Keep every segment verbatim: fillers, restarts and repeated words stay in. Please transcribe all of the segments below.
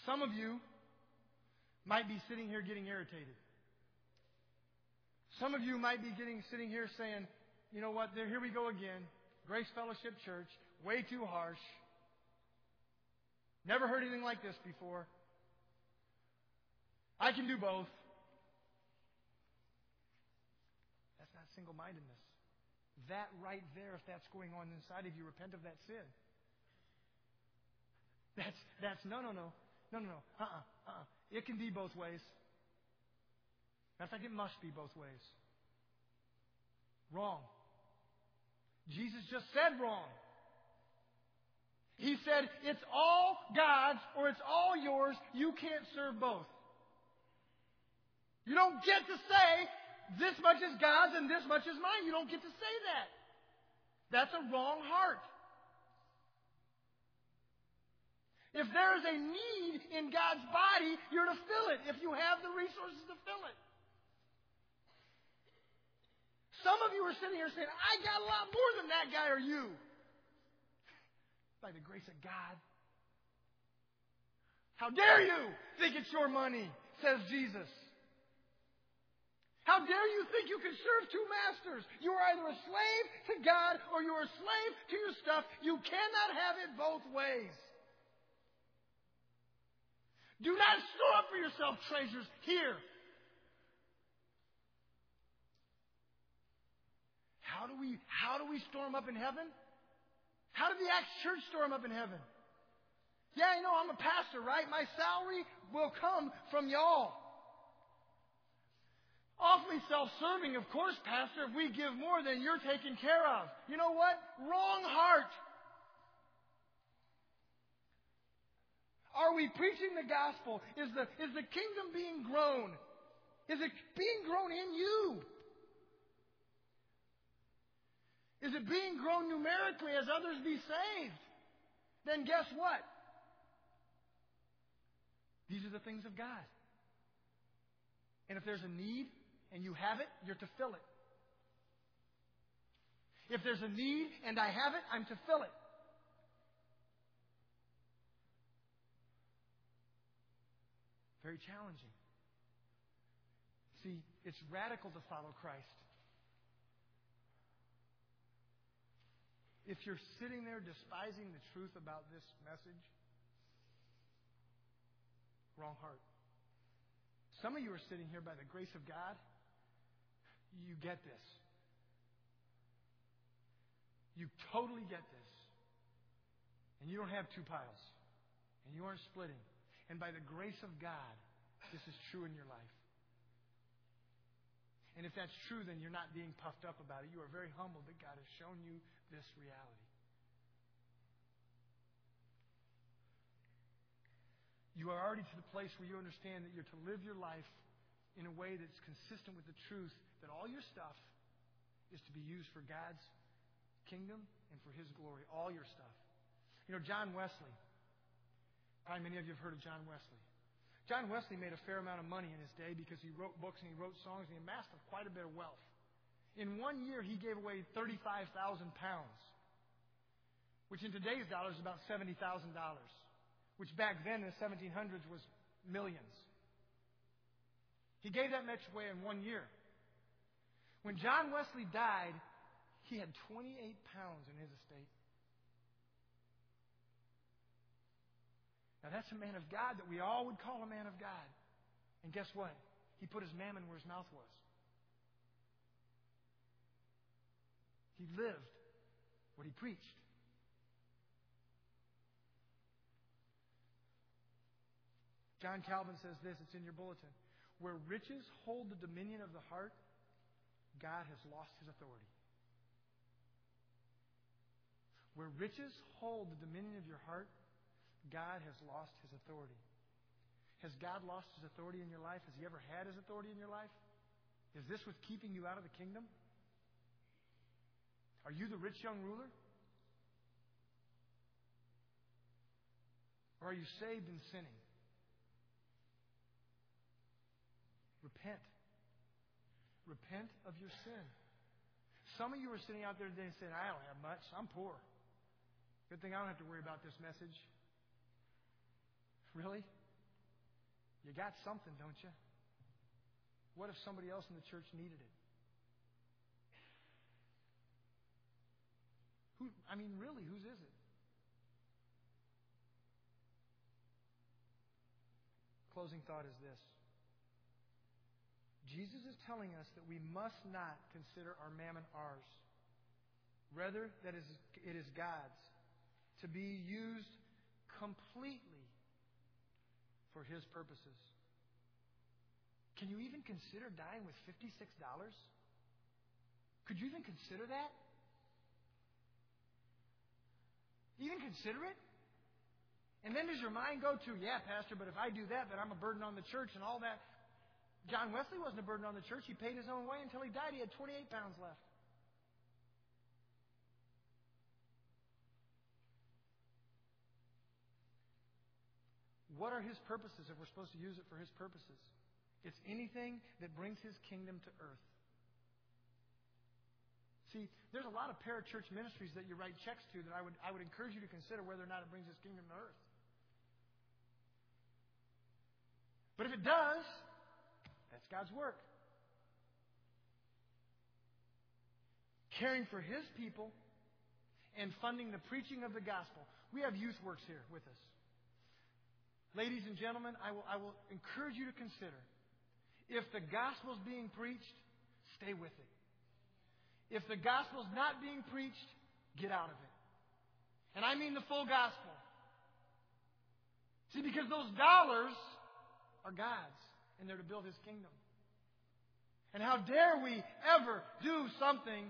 Some of you might be sitting here getting irritated. Some of you might be getting sitting here saying, you know what, there, here we go again. Grace Fellowship Church, way too harsh. Never heard anything like this before. I can do both. That's not single-mindedness. That right there, if that's going on inside of you, repent of that sin. That's, that's, no, no, no. No, no, no. Uh-uh, uh-uh. It can be both ways. Matter of fact, it must be both ways. Wrong. Jesus just said wrong. He said, it's all God's or it's all yours. You can't serve both. You don't get to say, this much is God's and this much is mine. You don't get to say that. That's a wrong heart. If there is a need in God's body, you're to fill it if you have the resources to fill it. Some of you are sitting here saying, I got a lot more than that guy or you. By the grace of God. How dare you think it's your money, says Jesus. How dare you think you can serve two masters? You are either a slave to God or you are a slave to your stuff. You cannot have it both ways. Do not store up for yourself treasures here. How do we, how do we store them up in heaven? How did the Acts Church store them up in heaven? Yeah, you know, I'm a pastor, right? My salary will come from y'all. Awfully self-serving, of course, Pastor. If we give more, then you're taken care of. You know what? Wrong heart. Are we preaching the gospel? Is the, is the kingdom being grown? Is it being grown in you? Is it being grown numerically as others be saved? Then guess what? These are the things of God. And if there's a need and you have it, you're to fill it. If there's a need and I have it, I'm to fill it. Very challenging. See, it's radical to follow Christ. If you're sitting there despising the truth about this message, wrong heart. Some of you are sitting here by the grace of God. You get this. You totally get this. And you don't have two piles. And you aren't splitting. And by the grace of God, this is true in your life. And if that's true, then you're not being puffed up about it. You are very humbled that God has shown you this reality. You are already to the place where you understand that you're to live your life in a way that's consistent with the truth that all your stuff is to be used for God's kingdom and for His glory. All your stuff. You know, John Wesley. Probably many of you have heard of John Wesley. John Wesley made a fair amount of money in his day because he wrote books and he wrote songs and he amassed quite a bit of wealth. In one year, he gave away thirty-five thousand pounds, which in today's dollars is about seventy thousand dollars, which back then in the seventeen hundreds was millions. He gave that much away in one year. When John Wesley died, he had twenty-eight pounds in his estate. Now that's a man of God that we all would call a man of God. And guess what? He put his mammon where his mouth was. He lived what he preached. John Calvin says this, it's in your bulletin. Where riches hold the dominion of the heart, God has lost His authority. Where riches hold the dominion of your heart, God has lost His authority. Has God lost His authority in your life? Has He ever had His authority in your life? Is this what's keeping you out of the kingdom? Are you the rich young ruler? Or are you saved and sinning? Repent. Repent of your sin. Some of you are sitting out there today saying, I don't have much. I'm poor. Good thing I don't have to worry about this message. Really? You got something, don't you? What if somebody else in the church needed it? Who, I mean, really, whose is it? Closing thought is this. Jesus is telling us that we must not consider our mammon ours. Rather, that it is God's, to be used completely for His purposes. Can you even consider dying with fifty-six dollars? Could you even consider that? Even consider it? And then does your mind go to, yeah, Pastor, but if I do that, then I'm a burden on the church and all that. John Wesley wasn't a burden on the church. He paid his own way until he died. He had twenty-eight pounds left. What are His purposes if we're supposed to use it for His purposes? It's anything that brings His kingdom to earth. See, there's a lot of parachurch ministries that you write checks to that I would, I would encourage you to consider whether or not it brings His kingdom to earth. But if it does, that's God's work. Caring for His people and funding the preaching of the gospel. We have youth works here with us. Ladies and gentlemen, I will, I will encourage you to consider, if the gospel is being preached, stay with it. If the gospel is not being preached, get out of it. And I mean the full gospel. See, because those dollars are God's, and they're to build His kingdom. And how dare we ever do something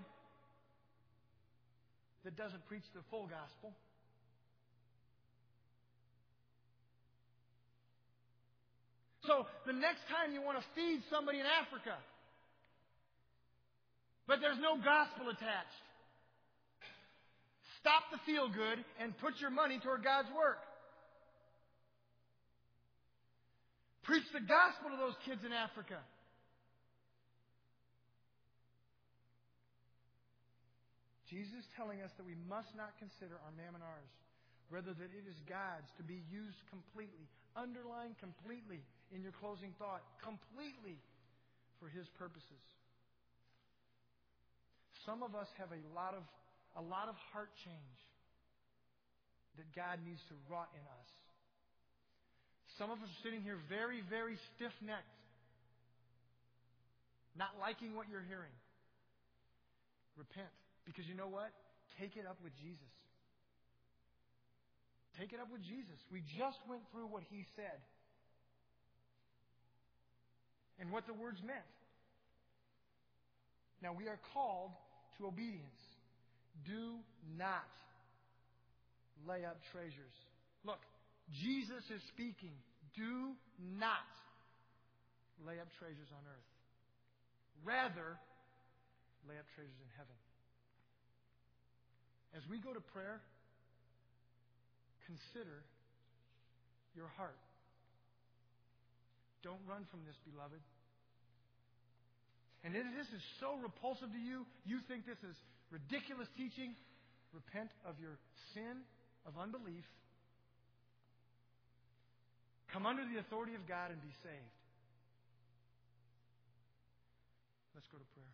that doesn't preach the full gospel? So the next time you want to feed somebody in Africa, but there's no gospel attached, stop the feel good and put your money toward God's work. Preach the gospel to those kids in Africa. Jesus is telling us that we must not consider our mammon ours, rather that it is God's, to be used completely. Underline completely in your closing thought. Completely for His purposes. Some of us have a lot of a lot of heart change that God needs to wrought in us. Some of us are sitting here very, very stiff-necked, not liking what you're hearing. Repent. Because you know what? Take it up with Jesus. Take it up with Jesus. We just went through what He said and what the words meant. Now we are called to obedience. Do not lay up treasures. Look, Jesus is speaking. Do not lay up treasures on earth. Rather, lay up treasures in heaven. As we go to prayer, consider your heart. Don't run from this, beloved. And if this is so repulsive to you, you think this is ridiculous teaching, repent of your sin of unbelief. Come under the authority of God and be saved. Let's go to prayer.